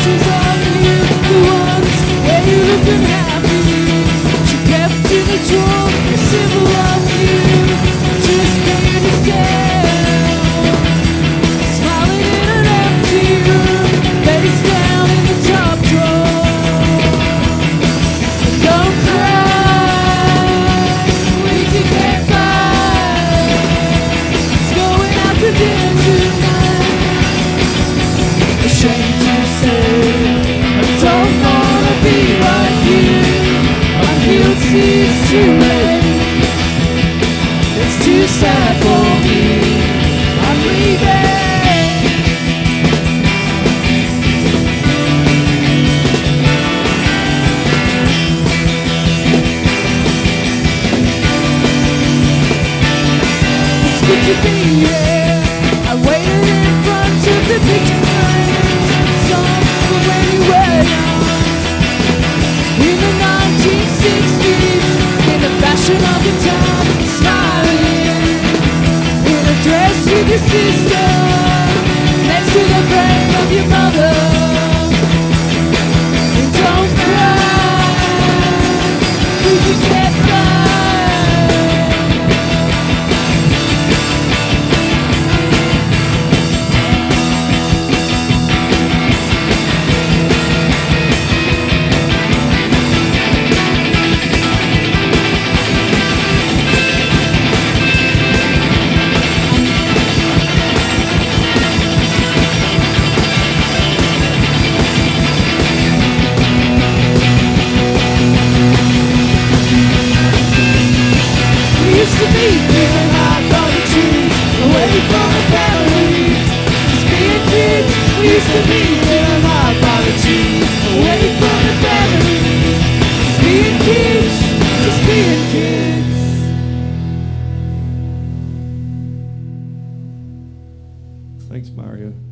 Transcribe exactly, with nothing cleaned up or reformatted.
pictures of you, the ones where you looking happy. She kept in a drawer a symbol of you, just being yourself. Smiling in an empty room, face down in the top drawer. Don't cry, we can get by. It's going out to dinner tonight. Ashamed to say, I don't wanna be like you. I'm guilty, it's too late. It's too sad for me. I'm leaving. It's good to be here. I waited in front of the picture frames, some from when you were young. In the nineteen sixties, in the fashion of the time, smiling in a dress with your sister, next to the frame of your mother. And don't cry, we can get by. Used to be living high on the trees, away from the family. Just being kids. We used to be living high on the trees, away from the family. Just being kids, just being kids. Thanks, Mario.